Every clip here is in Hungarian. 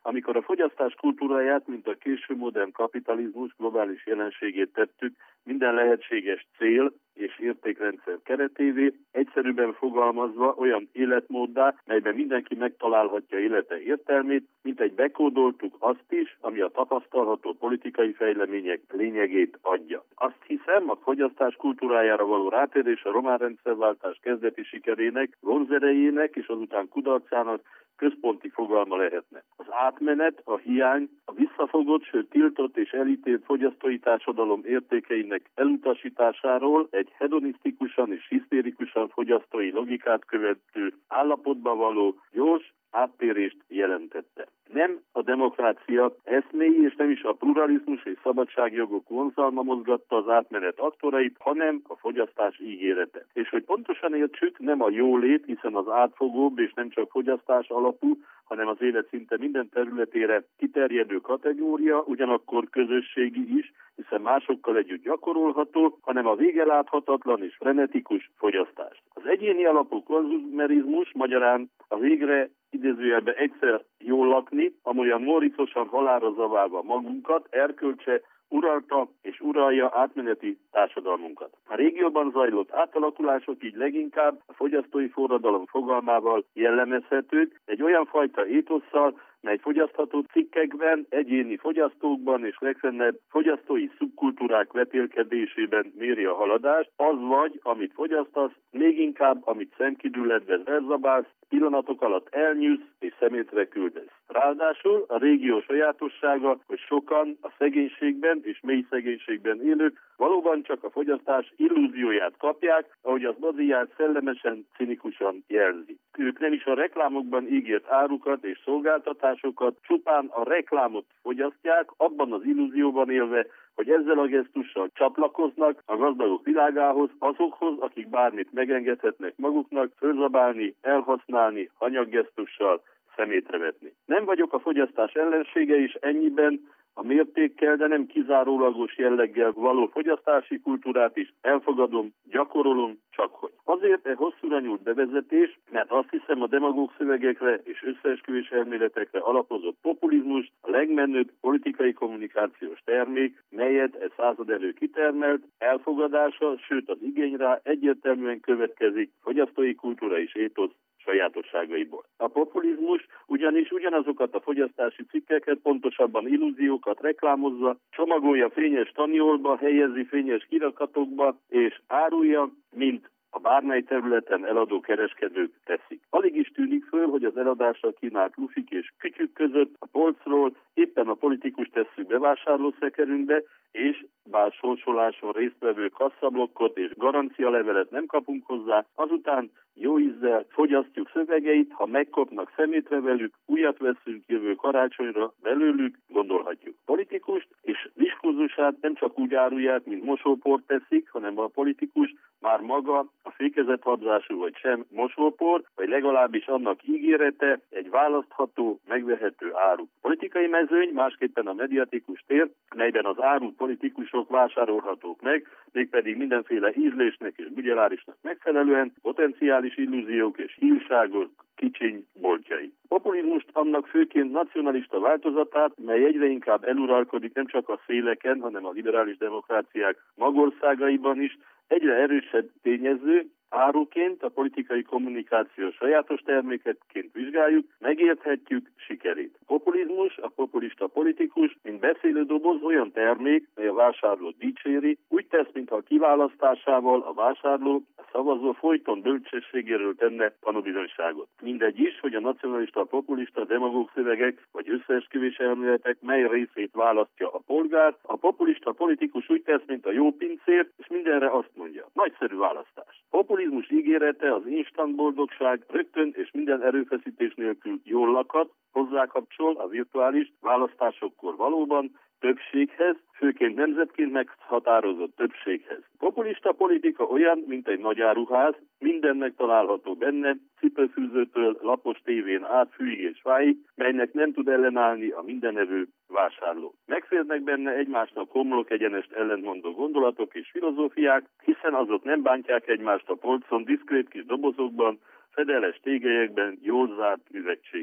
amikor a fogyasztás kultúráját, mint a késő modern kapitalizmus globális jelenségét tettük, minden lehetséges cél és értékrendszer keretévé, egyszerűbben fogalmazva olyan életmóddá, melyben mindenki megtalálhatja élete értelmét, mint egy bekódoltuk azt is, ami a tapasztalható politikai fejlemények lényegét adja. Azt hiszem, a fogyasztás kultúrájára való rátérés a román rendszerváltás kezdeti sikerének, vonzerejének és azután kudarcának központi fogalma lehetne. Az átmenet, a hiány, a visszafogott, sőt tiltott és elítélt fogyasztói társadalom értékeinek elutasításáról egy hedonisztikusan és hisztérikusan fogyasztói logikát követő állapotban való gyors áttérést jelentette. Nem a demokrácia eszméi és nem is a pluralizmus és szabadságjogok vonzalma mozgatta az átmenet aktorait, hanem a fogyasztás ígérete. És hogy pontosan értsük, nem a jólét, hiszen az átfogóbb és nem csak fogyasztás alapú, hanem az élet szinte minden területére kiterjedő kategória, ugyanakkor közösségi is, hiszen másokkal együtt gyakorolható, hanem a vége láthatatlan és frenetikus fogyasztás. Az egyéni alapú konzumerizmus, magyarán a végre idézőjelben egyszer jól lakni, amolyan moricosan halálra zaválva magunkat, erkölcse uralta és uralja átmeneti társadalmunkat. A régióban zajlott átalakulások így leginkább a fogyasztói forradalom fogalmával jellemezhetők, egy olyan fajta étosszal, mely fogyasztható cikkekben, egyéni fogyasztókban és legfennebb fogyasztói szubkultúrák vetélkedésében méri a haladást, az vagy, amit fogyasztasz, még inkább, amit szemkidülledve elzabálsz, pillanatok alatt elnyűsz és szemétre küldesz. Ráadásul a régió sajátossága, hogy sokan a szegénységben és mély szegénységben élők valóban csak a fogyasztás illúzióját kapják, ahogy az Baudrillard szellemesen, cinikusan jelzi. Ők nem is a reklámokban ígért árukat és szolgáltatásokat, csupán a reklámot fogyasztják, abban az illúzióban élve, hogy ezzel a gesztussal csatlakoznak a gazdagok világához, azokhoz, akik bármit megengedhetnek maguknak, fölzabálni, elhasználni, hanyaggesztussal szemétre vetni. Nem vagyok a fogyasztás ellensége, és ennyiben a mértékkel, de nem kizárólagos jelleggel való fogyasztási kultúrát is elfogadom, gyakorolom, csak hogy. Azért hosszúra nyúlt bevezetés, mert azt hiszem a demagóg szövegekre és összeesküvés elméletekre alapozott populizmus a legmenőbb politikai kommunikációs termék, melyet egy század elő kitermelt, elfogadása, sőt az igény rá egyértelműen következik fogyasztói kultúra és étosz sajátosságaiból. A populizmus ugyanis ugyanazokat a fogyasztási cikkeket, pontosabban illúziókat reklámozza, csomagolja fényes taniolba, helyezi fényes kirakatokba, és árulja, mint a bármely területen eladó kereskedők teszik. Alig is tűnik föl, hogy az eladásra kínált lufik és kütyük között a polcról éppen a politikust tesszük bevásárlószekerünkbe, és bár sorsoláson résztvevő kasszablokkot és garancialevelet nem kapunk hozzá, azután jó ízzel fogyasztjuk szövegeit, ha megkopnak szemétre velük, újat veszünk jövő karácsonyra belőlük, gondolhatjuk. Politikust és diskurzusát nem csak úgy árulják, mint mosóport teszik, hanem a politikus már maga a fékezett habzású vagy sem mosópor, vagy legalábbis annak ígérete egy választható, megvehető áru. Politikai mezőny, másképpen a mediatikus tér, melyben az áru politikusok vásárolhatók meg, mégpedig mindenféle ízlésnek és bugyelárisnak megfelelően, potenciális illúziók és hírságok kicsiny boltjai. Populizmust annak főként nacionalista változatát, mely egyre inkább eluralkodik nem csak a széleken, hanem a liberális demokráciák magországaiban is, egyre erősebb tényező, áruként, a politikai kommunikáció sajátos terméketként vizsgáljuk, megérthetjük sikerét. Populizmus, a populista politikus, mint beszélődoboz olyan termék, mely a vásárlót dicséri, úgy tesz, mintha a kiválasztásával a vásárló, a szavazó folyton bölcsességéről tenne tanúbizonyságot. Mindegy is, hogy a nacionalista, populista, demagóg szövegek vagy összeesküvés elméletek mely részét választja a polgár. A populista politikus úgy tesz, mint a jó pincér, és mindenre azt mondja. Nagyszerű választás. Populizmus ígérete az instant boldogság rögtön és minden erőfeszítés nélkül jól lakad, hozzákapcsol a virtuális választásokkor valóban többséghez, főként nemzetként meghatározott többséghez. Populista politika olyan, mint egy nagy áruház, minden megtalálható benne, cipőfűzőtől lapos tévén át fűig és fáig, melynek nem tud ellenállni a mindenevő vásárló. Megférnek benne egymásnak homlok egyenest ellentmondó gondolatok és filozófiák, hiszen azok nem bántják egymást a polcon, diszkrét kis dobozokban, fedeles tégelyekben, jól zárt üvegségben.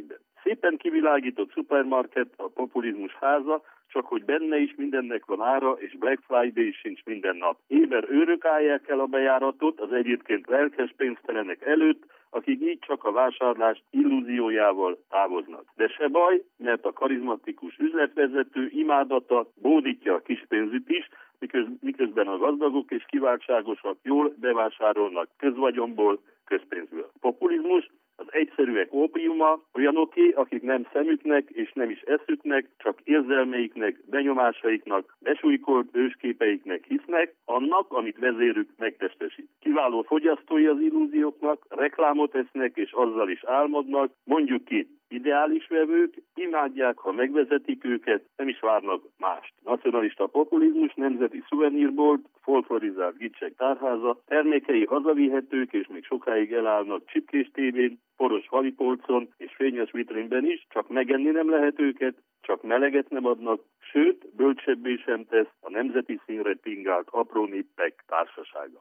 szépen kivilágított szupermarket a populizmus háza, csak hogy benne is mindennek van ára, és Black Friday sincs minden nap. Éber őrök állják el a bejáratot az egyébként lelkes pénztelenek előtt, akik így csak a vásárlás illúziójával távoznak. De se baj, mert a karizmatikus üzletvezető imádata bódítja a kispénzüt is, miközben a gazdagok és kiváltságosak jól bevásárolnak közvagyonból, közpénzből. A populizmus az egyszerűek ópiuma, olyanoké, akik nem szemüknek és nem is eszüknek, csak érzelmeiknek, benyomásaiknak, besújkolt ősképeiknek hisznek, annak, amit vezérük megtestesít. Kiváló fogyasztói az illúzióknak, reklámot esznek és azzal is álmodnak, mondjuk ki, ideális vevők, imádják, ha megvezetik őket, nem is várnak mást. Nacionalista populizmus, nemzeti szuvenírbolt, folklorizált gicsek tárháza, termékei hazavihetők és még sokáig elállnak csipkés tévén, poros halipolcon és fényes vitrínben is, csak megenni nem lehet őket, csak meleget nem adnak, sőt, bölcsebbé sem tesz a nemzeti színre pingált apró nippek társasága.